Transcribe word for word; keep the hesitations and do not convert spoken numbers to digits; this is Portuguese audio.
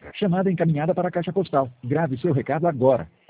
Chamada encaminhada para a caixa postal. Grave seu recado agora.